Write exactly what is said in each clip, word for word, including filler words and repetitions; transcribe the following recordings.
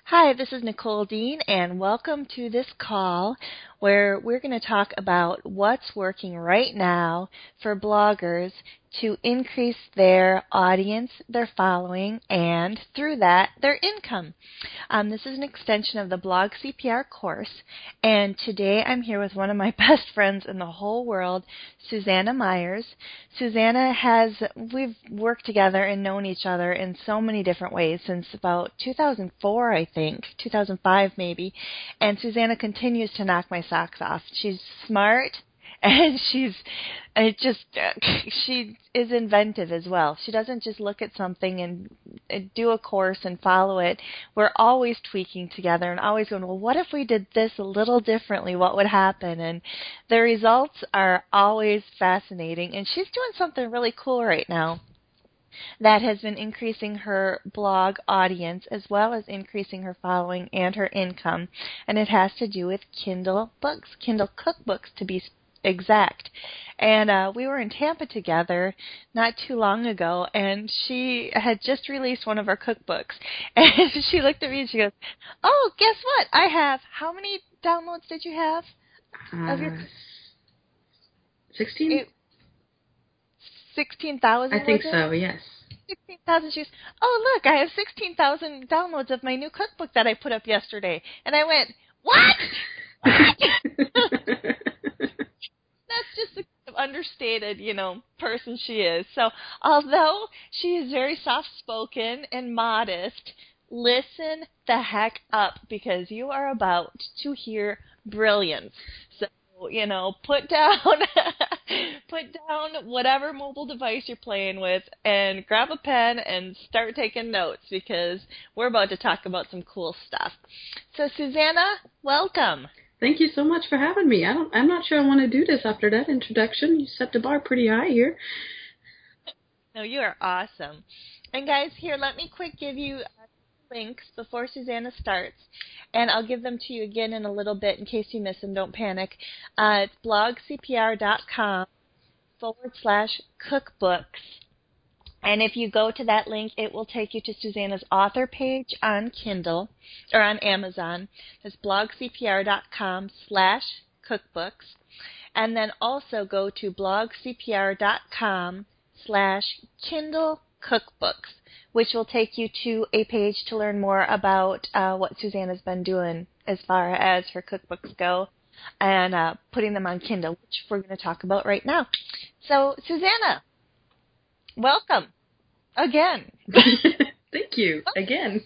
Hi, this is Nicole Dean, and welcome to this call where we're going to talk about what's working right now for bloggers to increase their audience, their following, and through that, their income. Um, this is an extension of the Blog C P R course, and today I'm here with one of my best friends in the whole world, Susanna Myers. Susanna has, we've worked together and known each other in so many different ways since about two thousand four, I think, two thousand five maybe, and Susanna continues to knock my socks off. She's smart, and she's, it just, she is inventive as well. She doesn't just look at something and, and do a course and follow it. We're always tweaking together and always going, well, what if we did this a little differently? What would happen? And the results are always fascinating. And she's doing something really cool right now that has been increasing her blog audience as well as increasing her following and her income. And it has to do with Kindle books, Kindle cookbooks to be exact. And uh, we were in Tampa together not too long ago, and she had just released one of her cookbooks. And she looked at me and she goes, oh, guess what? I have, how many downloads did you have of your? Uh, sixteen? sixteen thousand, I think was it? so, yes. sixteen thousand. She goes, oh, look, I have sixteen thousand downloads of my new cookbook that I put up yesterday. And I went, what? What? That's just the kind of understated, you know, person she is. So although she is very soft-spoken and modest, listen the heck up because you are about to hear brilliance. So, you know, put down put down whatever mobile device you're playing with and grab a pen and start taking notes because we're about to talk about some cool stuff. So, Susanna, welcome. Thank you so much for having me. I don't, I'm not sure I want to do this after that introduction. You set the bar pretty high here. No, you are awesome. And guys, here, let me quick give you uh, links before Susanna starts, and I'll give them to you again in a little bit in case you miss them. Don't panic. Uh, it's blogcpr.com forward slash cookbooks. And if you go to that link, it will take you to Susanna's author page on Kindle, or on Amazon. It's blogcpr.com slash cookbooks. And then also go to blogcpr.com slash Kindle cookbooks, which will take you to a page to learn more about uh, what Susanna's been doing as far as her cookbooks go and uh, putting them on Kindle, which we're going to talk about right now. So, Susanna, welcome again. Thank you again.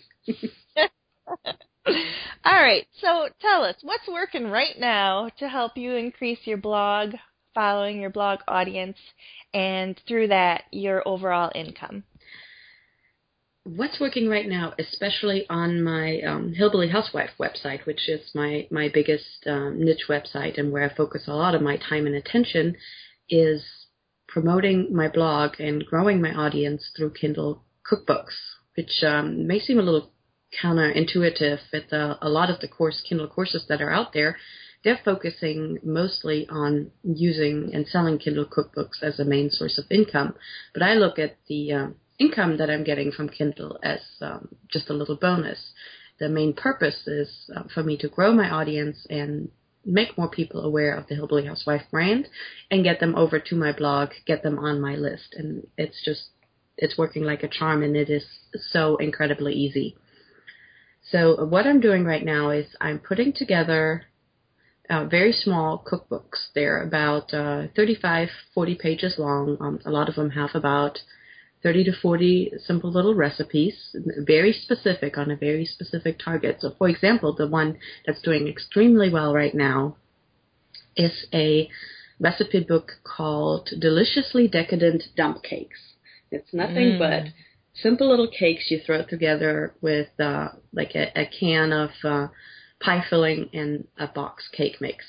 All right, so tell us, what's working right now to help you increase your blog following, your blog audience, and through that, your overall income? What's working right now, especially on my um, Hillbilly Housewife website, which is my, my biggest um, niche website and where I focus a lot of my time and attention, is promoting my blog and growing my audience through Kindle cookbooks, which um, may seem a little counterintuitive with uh, a lot of the course Kindle courses that are out there. They're focusing mostly on using and selling Kindle cookbooks as a main source of income. But I look at the um, income that I'm getting from Kindle as um, just a little bonus. The main purpose is uh, for me to grow my audience and make more people aware of the Hillbilly Housewife brand and get them over to my blog, get them on my list. And it's just, it's working like a charm, and it is so incredibly easy. So what I'm doing right now is I'm putting together uh, very small cookbooks. They're about uh, thirty-five, forty pages long. Um, a lot of them have about thirty to forty simple little recipes, very specific on a very specific target. So, for example, the one that's doing extremely well right now is a recipe book called Deliciously Decadent Dump Cakes. It's nothing mm. but simple little cakes you throw together with uh, like a, a can of uh, pie filling and a box cake mix.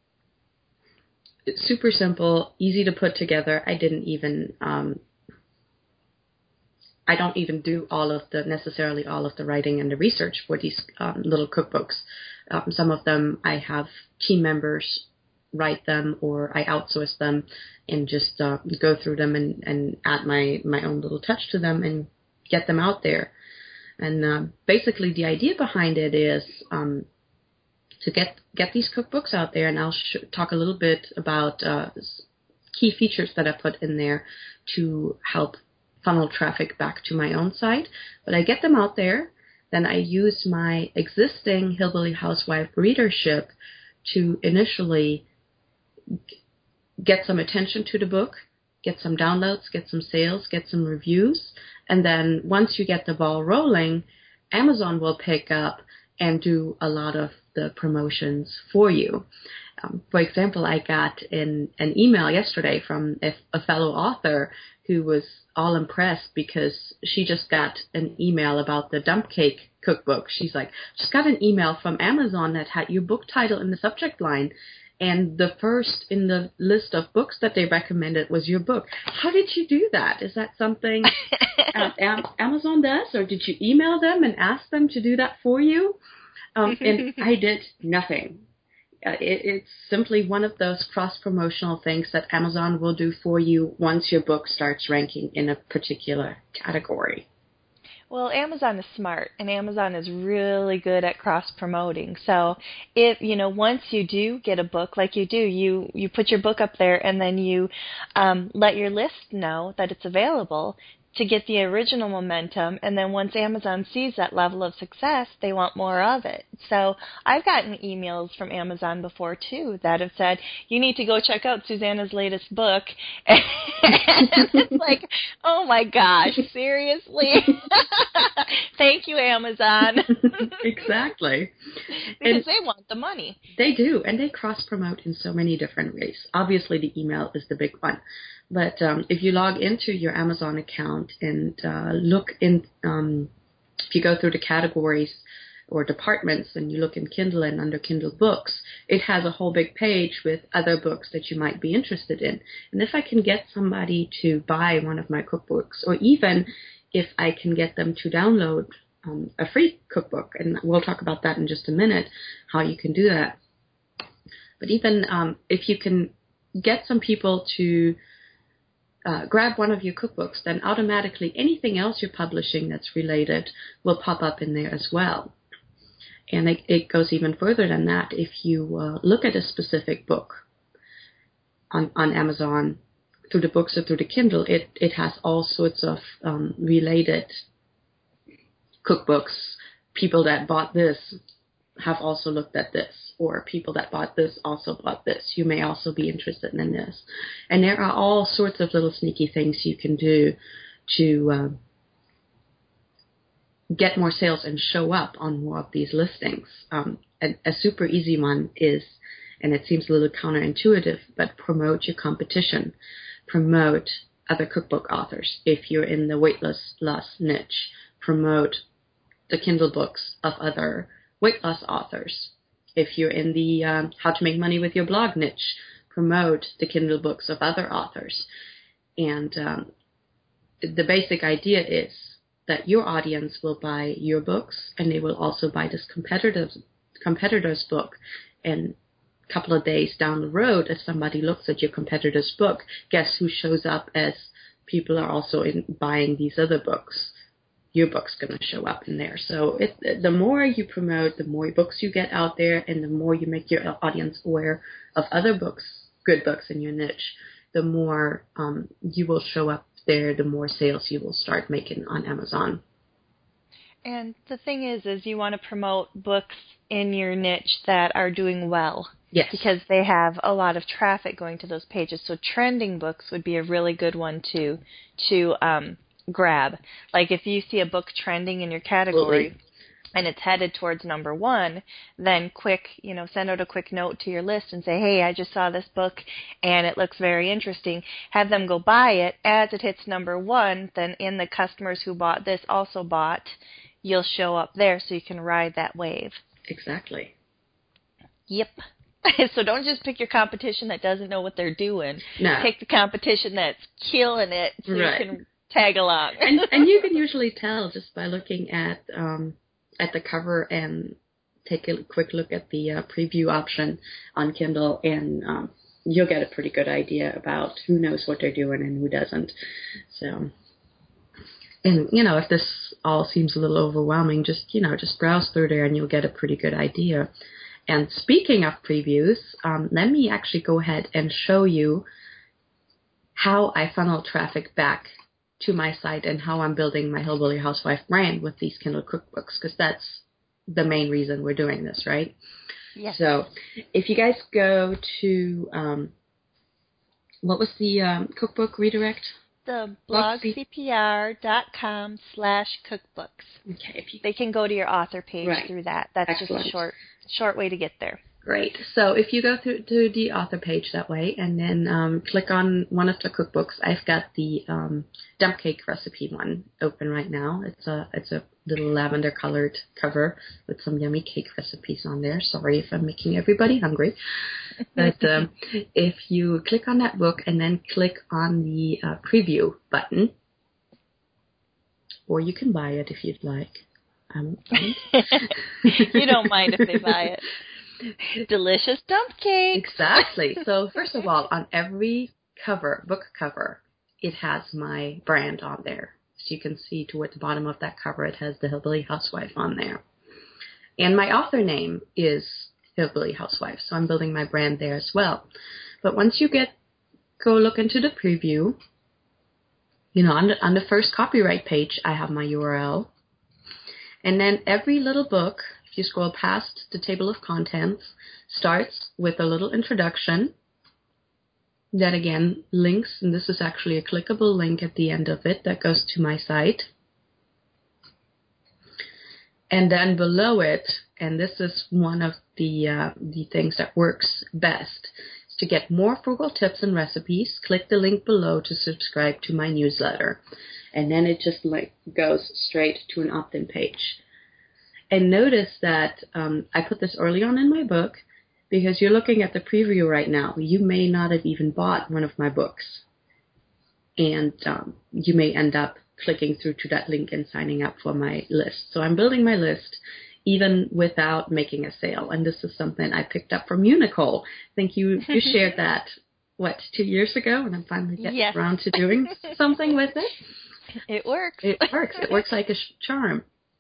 It's super simple, easy to put together. I didn't even, um, I don't even do all of the, necessarily all of the writing and the research for these um, little cookbooks. Um, some of them I have team members write them, or I outsource them and just uh, go through them and, and add my, my own little touch to them and get them out there. And uh, basically the idea behind it is um, to get get these cookbooks out there, and I'll sh- talk a little bit about uh, key features that I put in there to help funnel traffic back to my own site. But I get them out there, then I use my existing Hillbilly Housewife readership to initially g- get some attention to the book, get some downloads, get some sales, get some reviews, and then once you get the ball rolling, Amazon will pick up and do a lot of the promotions for you. Um, for example, I got in an email yesterday from a, a fellow author who was all impressed because she just got an email about the Dump Cake cookbook. She's like, just got an email from Amazon that had your book title in the subject line, and the first in the list of books that they recommended was your book. How did you do that? Is that something uh, Am- Amazon does, or did you email them and ask them to do that for you? Um, and I did nothing. Uh, it, it's simply one of those cross-promotional things that Amazon will do for you once your book starts ranking in a particular category. Well, Amazon is smart, and Amazon is really good at cross-promoting. So if, you know, once you do get a book, like you do, you, you put your book up there, and then you um, let your list know that it's available to get the original momentum, and then once Amazon sees that level of success, they want more of it. So I've gotten emails from Amazon before, too, that have said, you need to go check out Susanna's latest book. And it's like, oh my gosh, seriously? Thank you, Amazon. Exactly. Because And they want the money. They do, and they cross-promote in so many different ways. Obviously, the email is the big one. But um, if you log into your Amazon account and uh, look in, um, if you go through the categories or departments and you look in Kindle and under Kindle Books, it has a whole big page with other books that you might be interested in. And if I can get somebody to buy one of my cookbooks, or even if I can get them to download um, a free cookbook, and we'll talk about that in just a minute, how you can do that. But even um, if you can get some people to Uh, grab one of your cookbooks, then automatically anything else you're publishing that's related will pop up in there as well. And it, it goes even further than that. If you uh, look at a specific book on, on Amazon, through the books or through the Kindle, it, it has all sorts of um, related cookbooks. People that bought this have also looked at this, or people that bought this also bought this. You may also be interested in this. And there are all sorts of little sneaky things you can do to uh, get more sales and show up on more of these listings. Um, a, a super easy one is, and it seems a little counterintuitive, but promote your competition. Promote other cookbook authors. If you're in the weight loss niche, promote the Kindle books of other weight loss authors. If you're in the um, how to make money with your blog niche, promote the Kindle books of other authors. And um, the basic idea is that your audience will buy your books, and they will also buy this competitor's, competitor's book. And a couple of days down the road, if somebody looks at your competitor's book, guess who shows up as people are also in buying these other books? Your book's going to show up in there. So it, the more you promote, the more books you get out there, and the more you make your audience aware of other books, good books in your niche, the more um, you will show up there, the more sales you will start making on Amazon. And the thing is, is you want to promote books in your niche that are doing well. Yes. Because they have a lot of traffic going to those pages. So trending books would be a really good one to, to um, grab. Like if you see a book trending in your category, absolutely, and it's headed towards number one, then quick, you know, send out a quick note to your list and say, hey, I just saw this book and it looks very interesting. Have them go buy it. As it hits number one, then in the customers who bought this also bought, you'll show up there so you can ride that wave. Exactly. Yep. So don't just pick your competition that doesn't know what they're doing. No. Pick the competition that's killing it so right. You can tag along. and, and you can usually tell just by looking at um, at the cover and take a quick look at the uh, preview option on Kindle, and um, you'll get a pretty good idea about who knows what they're doing and who doesn't. So, and you know, if this all seems a little overwhelming, just, you know, just browse through there and you'll get a pretty good idea. And speaking of previews, um, let me actually go ahead and show you how I funnel traffic back to my site and how I'm building my Hillbilly Housewife brand with these Kindle cookbooks, because that's the main reason we're doing this, right? Yes. So if you guys go to, um, what was the um, cookbook redirect? The blogcpr.com slash cookbooks. Okay. If you, they can go to your author page right. through that. That's Excellent. just a short short way to get there. Great. So if you go through to the author page that way and then um, click on one of the cookbooks, I've got the um, dump cake recipe one open right now. It's a it's a little lavender colored cover with some yummy cake recipes on there. Sorry if I'm making everybody hungry. But um, if you click on that book and then click on the uh, preview button, or you can buy it if you'd like. I won't mind. You don't mind if they buy it. Delicious dump cakes. Exactly. So first of all, on every cover, book cover, it has my brand on there. So you can see toward the bottom of that cover, it has the Hillbilly Housewife on there. And my author name is Hillbilly Housewife, so I'm building my brand there as well. But once you get, go look into the preview, you know, on the, on the first copyright page, I have my U R L. And then every little book, if you scroll past the table of contents, starts with a little introduction that, again, links, and this is actually a clickable link at the end of it that goes to my site. And then below it, and this is one of the uh, the things that works best, is to get more frugal tips and recipes, click the link below to subscribe to my newsletter. And then it just like goes straight to an opt-in page. And notice that um, I put this early on in my book because you're looking at the preview right now. You may not have even bought one of my books. And um, you may end up clicking through to that link and signing up for my list. So I'm building my list even without making a sale. And this is something I picked up from you, Nicole. I think you, you shared that, what, two years ago? And I'm finally getting yes. around to doing something with it. It works. It works. It works like a charm.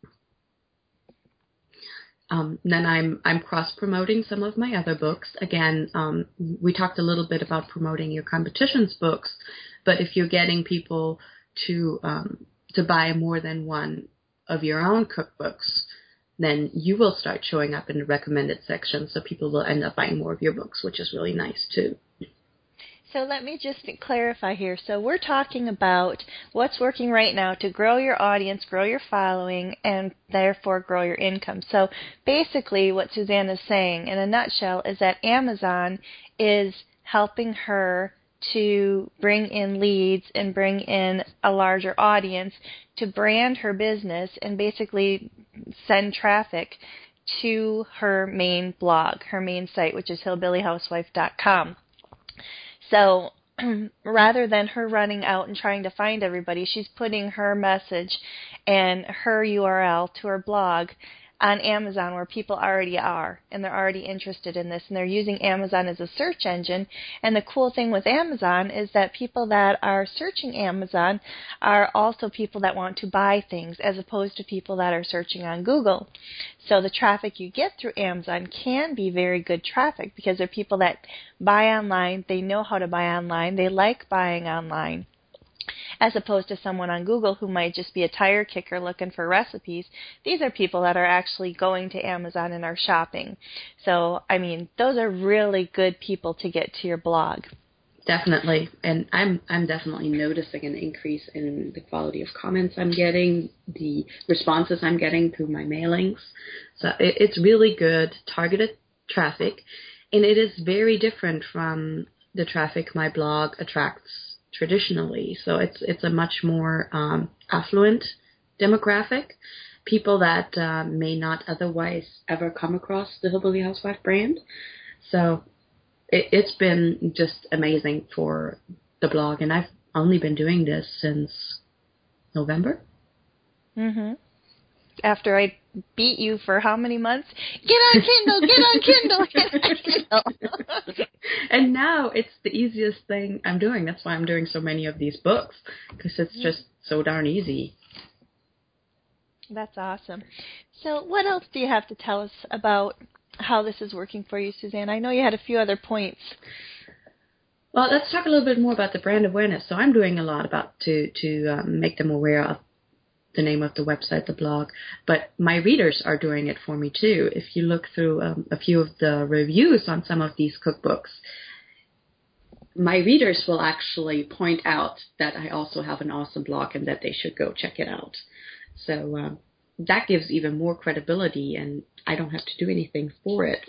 Um, then I'm I'm cross-promoting some of my other books. Again, um, we talked a little bit about promoting your competition's books, but if you're getting people to um, to buy more than one of your own cookbooks, then you will start showing up in the recommended section, so people will end up buying more of your books, which is really nice too. So let me just clarify here. So we're talking about what's working right now to grow your audience, grow your following, and therefore grow your income. So basically what Suzanne is saying in a nutshell is that Amazon is helping her to bring in leads and bring in a larger audience to brand her business and basically send traffic to her main blog, her main site, which is hillbilly housewife dot com. So rather than her running out and trying to find everybody, she's putting her message and her U R L to her blog on Amazon where people already are and they're already interested in this, and they're using Amazon as a search engine. And the cool thing with Amazon is that people that are searching Amazon are also people that want to buy things as opposed to people that are searching on Google. So the traffic you get through Amazon can be very good traffic because they're people that buy online, they know how to buy online, they like buying online, as opposed to someone on Google who might just be a tire kicker looking for recipes. These are people that are actually going to Amazon and are shopping. So, I mean, those are really good people to get to your blog. Definitely. And I'm I'm definitely noticing an increase in the quality of comments I'm getting, the responses I'm getting through my mailings. So it, it's really good targeted traffic, and it is very different from the traffic my blog attracts traditionally. So it's it's a much more um, affluent demographic, people that uh, may not otherwise ever come across the Hillbilly Housewife brand. So it, it's been just amazing for the blog, and I've only been doing this since November. Mm-hmm. After I beat you for how many months? Get on Kindle, get on Kindle, get on Kindle. And now it's the easiest thing I'm doing. That's why I'm doing so many of these books, because it's just so darn easy. That's awesome. So what else do you have to tell us about how this is working for you, Suzanne? I know you had a few other points. Well, let's talk a little bit more about the brand awareness. So I'm doing a lot about to, to um, make them aware of the name of the website, the blog, but my readers are doing it for me too. If you look through um, a few of the reviews on some of these cookbooks, my readers will actually point out that I also have an awesome blog and that they should go check it out. So um, that gives even more credibility, and I don't have to do anything for it.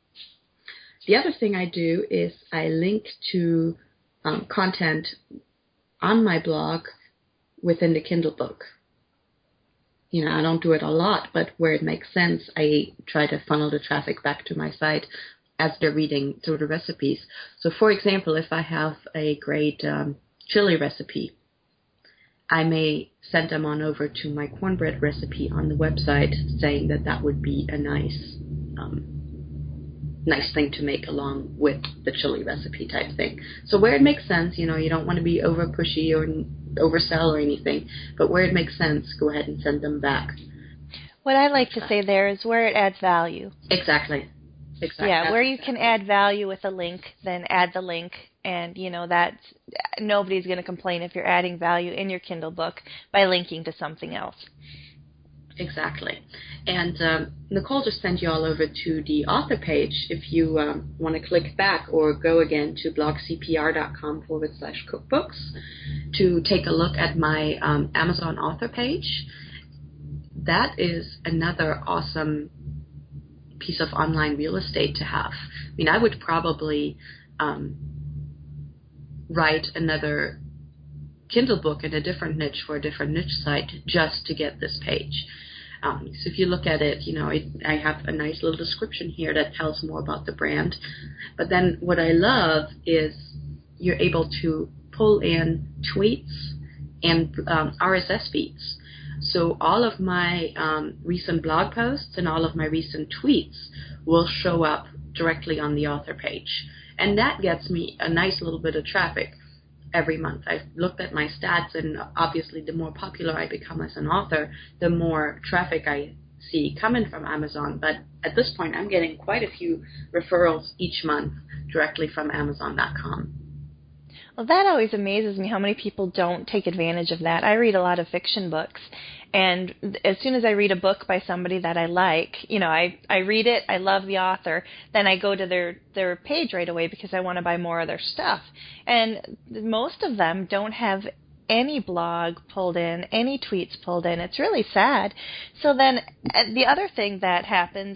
The other thing I do is I link to um, content on my blog within the Kindle book. You know, I don't do it a lot, but where it makes sense, I try to funnel the traffic back to my site as they're reading through the recipes. So, for example, if I have a great um, chili recipe, I may send them on over to my cornbread recipe on the website, saying that that would be a nice, um, nice thing to make along with the chili recipe type thing. So where it makes sense, you know, you don't want to be over pushy or oversell or anything, but where it makes sense, go ahead and send them back. What I like to say there is where it adds value. Exactly. Exactly. Yeah, That's where you exactly. can add value with a link, then add the link, and you know that nobody's going to complain if you're adding value in your Kindle book by linking to something else. Exactly. And um, Nicole just sent you all over to the author page. If you um, want to click back or go again to blogcpr.com forward slash cookbooks to take a look at my um, Amazon author page, that is another awesome piece of online real estate to have. I mean, I would probably um, write another Kindle book in a different niche for a different niche site just to get this page. Um, so if you look at it, you know, it, I have a nice little description here that tells more about the brand. But then what I love is you're able to pull in tweets and um, R S S feeds. So all of my um, recent blog posts and all of my recent tweets will show up directly on the author page. And that gets me a nice little bit of traffic every month. I've looked at my stats, and obviously the more popular I become as an author, the more traffic I see coming from Amazon. But at this point, I'm getting quite a few referrals each month directly from Amazon dot com. Well, that always amazes me how many people don't take advantage of that. I read a lot of fiction books, and as soon as I read a book by somebody that I like, you know, I, I read it, I love the author, then I go to their, their page right away because I want to buy more of their stuff. And most of them don't have any blog pulled in, any tweets pulled in. It's really sad. So then the other thing that happens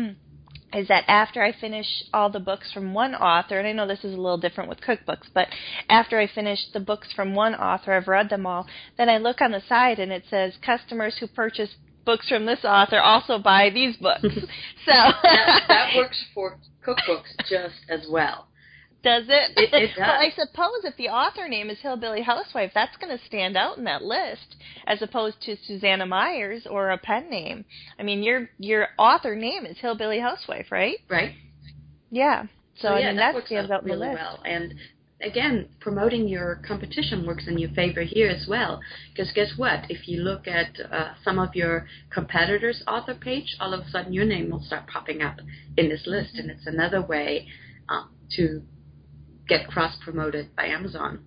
is that after I finish all the books from one author, and I know this is a little different with cookbooks, but after I finish the books from one author, I've read them all, then I look on the side and it says customers who purchase books from this author also buy these books. So that, that works for cookbooks just as well. Does it? It, it does. Well, I suppose if the author name is Hillbilly Housewife, that's going to stand out in that list as opposed to Susanna Myers or a pen name. I mean, your your author name is Hillbilly Housewife, right? Right. Yeah. So, so yeah, I mean, that, that works stands out out in really the list. well. And again, promoting your competition works in your favor here as well. Because guess what? If you look at uh, some of your competitors' author page, all of a sudden your name will start popping up in this list. And it's another way um, to get cross-promoted by Amazon.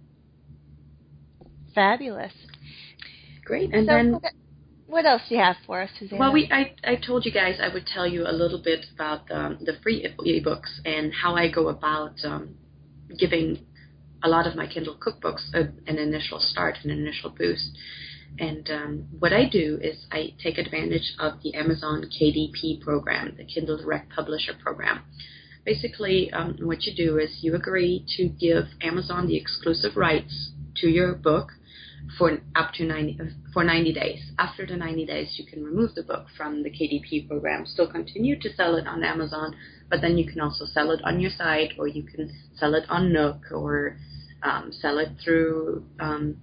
Fabulous. Great. And so then what, what else do you have for us, Susanna? Well, we I, I told you guys I would tell you a little bit about um, the free ebooks and how I go about um, giving a lot of my Kindle cookbooks a, an initial start, an initial boost. And um, what I do is I take advantage of the Amazon K D P program, the Kindle Direct Publisher program. Basically, um, what you do is you agree to give Amazon the exclusive rights to your book for up to ninety for ninety days. After the ninety days, you can remove the book from the K D P program. Still continue to sell it on Amazon, but then you can also sell it on your site, or you can sell it on Nook, or um, sell it through um,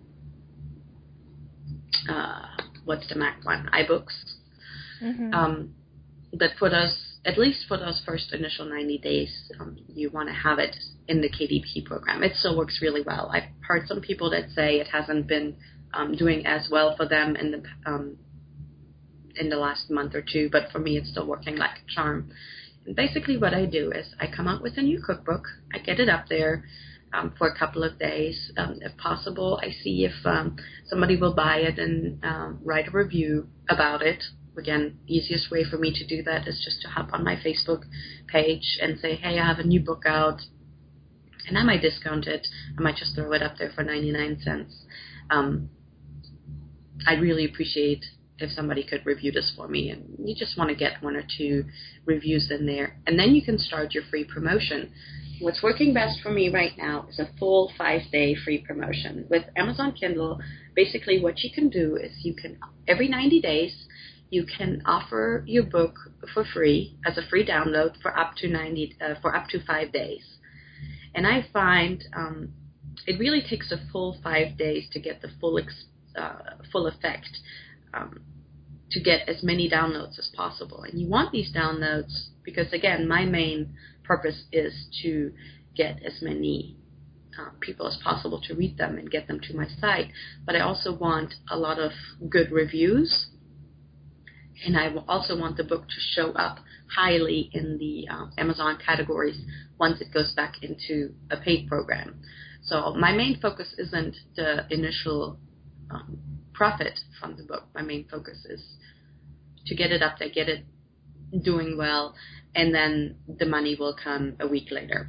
uh, what's the Mac one, iBooks. Mm-hmm. Um, but for those, at least for those first initial ninety days, um, you want to have it in the K D P program. It still works really well. I've heard some people that say it hasn't been um, doing as well for them in the um, in the last month or two, but for me it's still working like a charm. And basically what I do is I come out with a new cookbook. I get it up there um, for a couple of days. Um, if possible, I see if um, somebody will buy it and um, write a review about it. Again, easiest way for me to do that is just to hop on my Facebook page and say, hey, I have a new book out. And I might discount it. I might just throw it up there for ninety-nine cents. Um, I'd really appreciate if somebody could review this for me. And you just want to get one or two reviews in there. And then you can start your free promotion. What's working best for me right now is a full five-day free promotion. With Amazon Kindle, basically what you can do is you can, every ninety days, you can offer your book for free as a free download for up to ninety uh, for up to five days. And I find um, it really takes a full five days to get the full ex- uh, full effect, um, to get as many downloads as possible. And you want these downloads because, again, my main purpose is to get as many uh, people as possible to read them and get them to my site. But I also want a lot of good reviews. And I also want the book to show up highly in the uh, Amazon categories once it goes back into a paid program. So my main focus isn't the initial um, profit from the book. My main focus is to get it up there, get it doing well, and then the money will come a week later.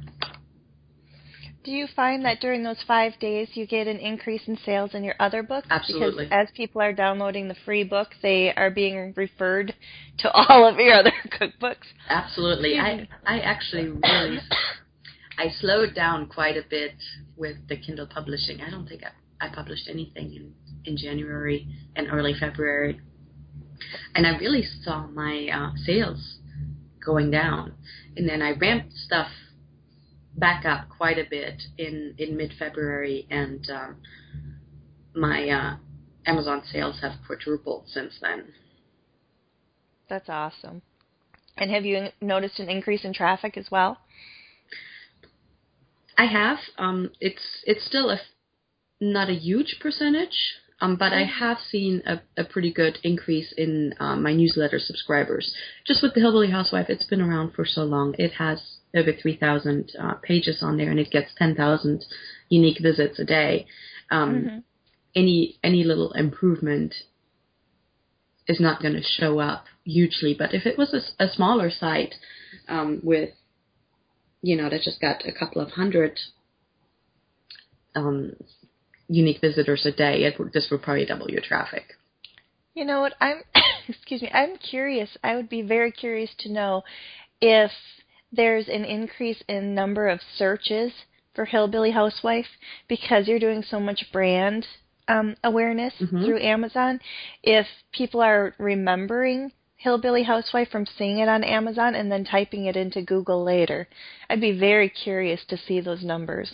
Do you find that during those five days you get an increase in sales in your other books? Absolutely. Because as people are downloading the free book, they are being referred to all of your other cookbooks? Absolutely. I, I actually really, I slowed down quite a bit with the Kindle publishing. I don't think I, I published anything in, in January and early February. And I really saw my uh, sales going down. And then I ramped stuff back up quite a bit in, in mid-February, and um, my uh, Amazon sales have quadrupled since then. That's awesome. And have you noticed an increase in traffic as well? I have. Um, it's it's still a not a huge percentage, um, but I have seen a, a pretty good increase in uh, my newsletter subscribers. Just with the Hillbilly Housewife, it's been around for so long. It has over three thousand uh, pages on there, and it gets ten thousand unique visits a day. Um, mm-hmm. Any any little improvement is not going to show up hugely, but if it was a, a smaller site um, with, you know, that just got a couple of hundred um, unique visitors a day, it, this would probably double your traffic. You know what? I'm excuse me. I'm curious. I would be very curious to know if there's an increase in number of searches for Hillbilly Housewife because you're doing so much brand um, awareness mm-hmm. through Amazon. If people are remembering Hillbilly Housewife from seeing it on Amazon and then typing it into Google later, I'd be very curious to see those numbers.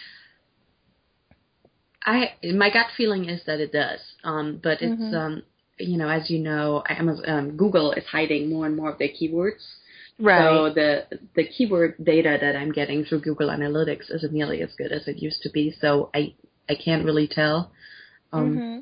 I my gut feeling is that it does, um, but it's mm-hmm. um, you know, as you know, Amazon, um, Google is hiding more and more of their keywords. Right. So the the keyword data that I'm getting through Google Analytics isn't nearly as good as it used to be. So I I can't really tell. Um, mm-hmm.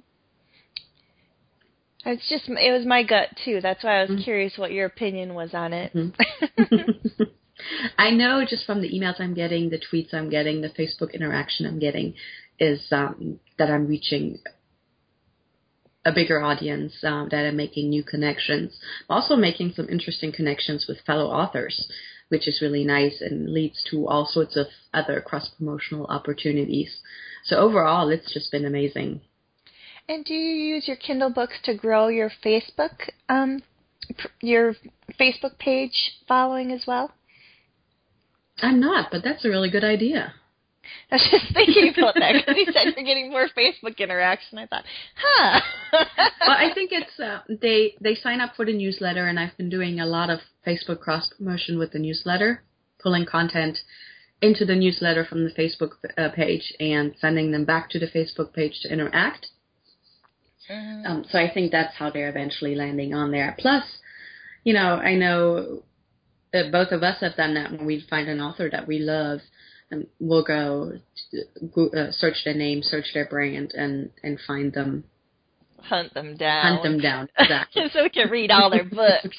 It's just it was my gut too. That's why I was mm-hmm. curious what your opinion was on it. Mm-hmm. I know just from the emails I'm getting, the tweets I'm getting, the Facebook interaction I'm getting, is um, that I'm reaching a bigger audience, um, that I'm making new connections. I'm also making some interesting connections with fellow authors, which is really nice and leads to all sorts of other cross-promotional opportunities. So overall, it's just been amazing. And do you use your Kindle books to grow your Facebook, um, your Facebook page following as well? I'm not, but that's a really good idea. I was just thinking about that because you said you're getting more Facebook interaction. I thought, huh. Well, I think it's uh, they they sign up for the newsletter, and I've been doing a lot of Facebook cross promotion with the newsletter, pulling content into the newsletter from the Facebook uh, page and sending them back to the Facebook page to interact. Mm-hmm. Um, so I think that's how they're eventually landing on there. Plus, you know, I know that both of us have done that when we find an author that we love. And we'll go uh, search their name, search their brand, and, and find them hunt them down. Hunt them down, exactly. So we can read all their books.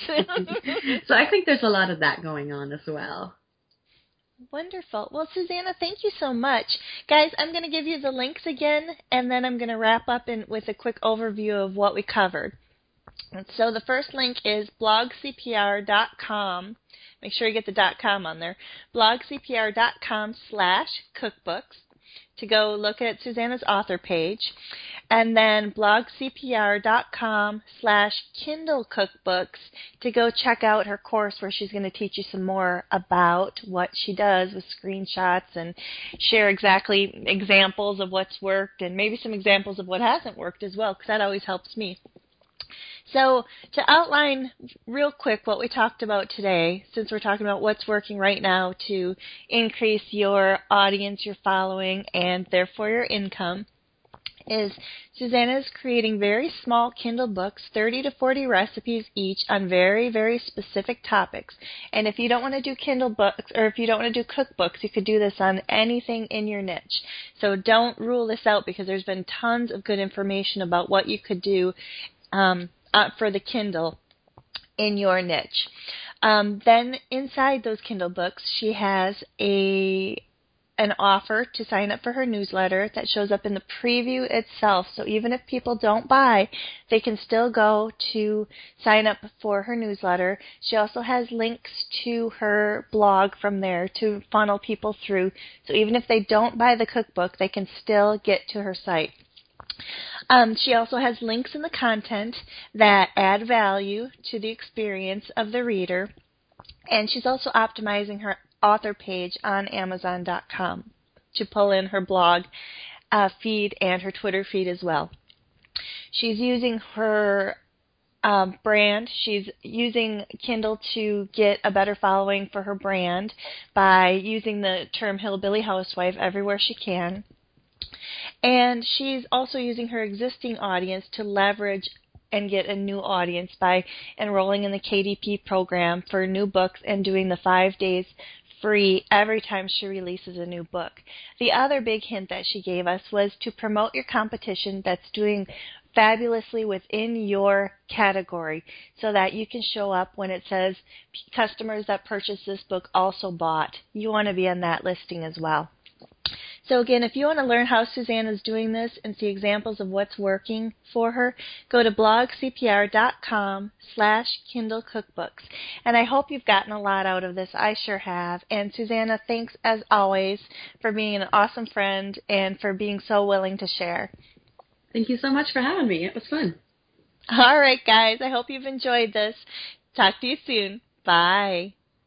So I think there's a lot of that going on as well. Wonderful. Well, Susanna, thank you so much. Guys, I'm going to give you the links again, and then I'm going to wrap up in, with a quick overview of what we covered. And so the first link is blog c p r dot com. Make sure you get the .com on there. blog c p r dot com slash cookbooks to go look at Susanna's author page. And then blog c p r dot com slash Kindle cookbooks to go check out her course where she's going to teach you some more about what she does with screenshots and share exactly examples of what's worked and maybe some examples of what hasn't worked as well, because that always helps me. So to outline real quick what we talked about today, since we're talking about what's working right now to increase your audience, your following, and therefore your income, is Susanna is creating very small Kindle books, thirty to forty recipes each on very, very specific topics. And if you don't want to do Kindle books, or if you don't want to do cookbooks, you could do this on anything in your niche. So don't rule this out, because there's been tons of good information about what you could do um, uh, for the Kindle in your niche. Um, then inside those Kindle books, she has a an offer to sign up for her newsletter that shows up in the preview itself. So even if people don't buy, they can still go to sign up for her newsletter. She also has links to her blog from there to funnel people through. So even if they don't buy the cookbook, they can still get to her site. Um, she also has links in the content that add value to the experience of the reader. And she's also optimizing her author page on amazon dot com to pull in her blog uh, feed and her Twitter feed as well. She's using her um, brand. She's using Kindle to get a better following for her brand by using the term hillbilly housewife everywhere she can. And she's also using her existing audience to leverage and get a new audience by enrolling in the K D P program for new books and doing the five days free every time she releases a new book. The other big hint that she gave us was to promote your competition that's doing fabulously within your category so that you can show up when it says customers that purchased this book also bought. You want to be on that listing as well. So again, if you want to learn how Susanna's doing this and see examples of what's working for her, go to blog c p r dot com slash Kindle cookbooks. And I hope you've gotten a lot out of this. I sure have. And Susanna, thanks as always for being an awesome friend and for being so willing to share. Thank you so much for having me. It was fun. All right, guys. I hope you've enjoyed this. Talk to you soon. Bye.